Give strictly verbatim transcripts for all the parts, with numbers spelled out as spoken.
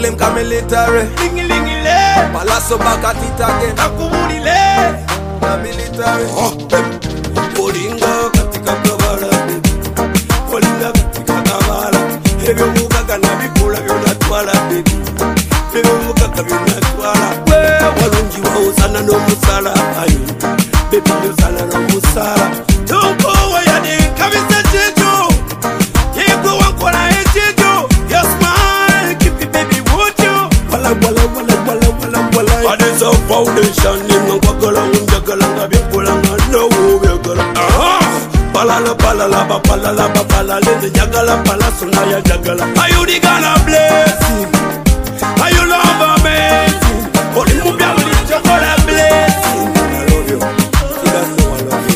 call him military. Lingi lingi le. Palazzo back at it again. Akubuli le. The military. Oh, Polinga katika kabala baby. Polinga katika kabala. Ebyo mugaga na bikola byona twala baby. Ebyo mugaga byona twala. We walungi wa usana no musala ayo. Baby usana no musala. Don't go away ade kabisa chejo. Yego wakola echejo. Your smile keep it baby would you. Wala wala wala wala wala wala. Ade so foundation ni ngwagala unjagala ngabikola no ubegala. Aha. Palala palala ba palala ba palala le jagala palaso na ya jagala. Ayu di gala blessing. Ayu love amazing. Oli mu bia oli chokola blessing. I love you. You don't know I love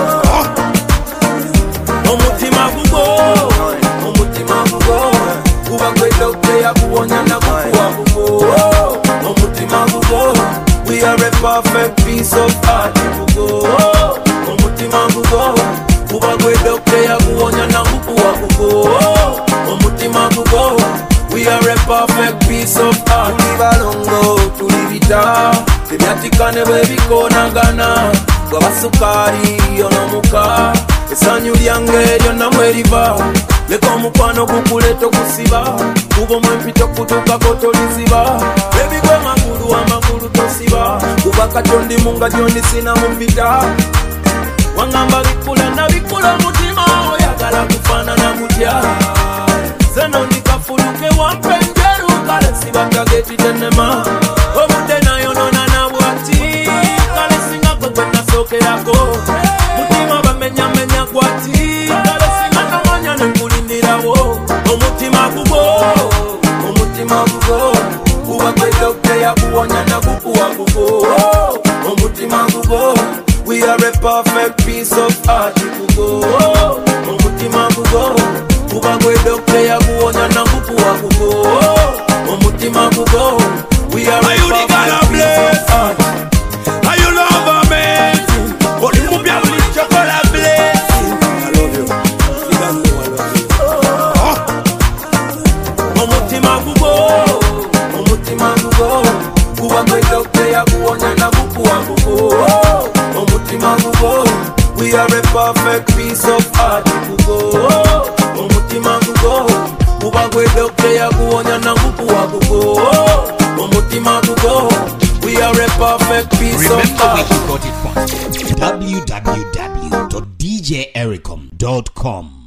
you. Omutima gugo. Omutima gugo. Kuba kwe dokte ya kuonya na kuwa gugo. Omutima gugo. We are a perfect piece of art gugo. Omutima gugo. Kuba kwe dokte ya kuonya na kuwa gugo. Omutima gugo. We are a perfect piece of art. Tulibalongo, tulibita. Tebyatikane bwebikona gana. Gwabasukari onomuka. Esanyu lyange lyonna mweriva. Leka omukwano gukuleeta okusiba. Kuba omwempito kutuukako toliziba. Baby gwe magulu amagulu tosiba. Kuba katondi munga gyondi sina mumpita. Wangamba bikula na bikula omutima. Oyagala kufaanana mutya. Zeno ndikafuluke wampenjeru. Kale sibatageti tenema. Obudde nayo nona nabwati. Kale singako gwe nasookerako. Mutima bamenya menya kwati. Kale singa namanya nenkulindirawo. Omutima gugo. Omutima gugo. Kuba kwe dokte ya kuwonya na kukuwa gugo. Omutima gugo. We are a perfect piece of art gugo. Omutima gugo. Kuba kwe dokte ya kuwonya na kukuwa gugo. Omutima gugo. We are a perfect piece of art. Are you love amazing? Oli mu bia oli chokola blessing. I love you. You don't know I love you. Omutima gugo. Omutima gugo. Kuba kwe dokte ya kuwonya na kukuwa gugo. Omutima gugo. We are a perfect piece of art gugo. Omutima gugo. Kuba kwe dokte ya kuwonya na kukuwa gugo. Omutima gugo. We are a perfect piece Remember of art. where you got it from. w w w dot d j ericom dot com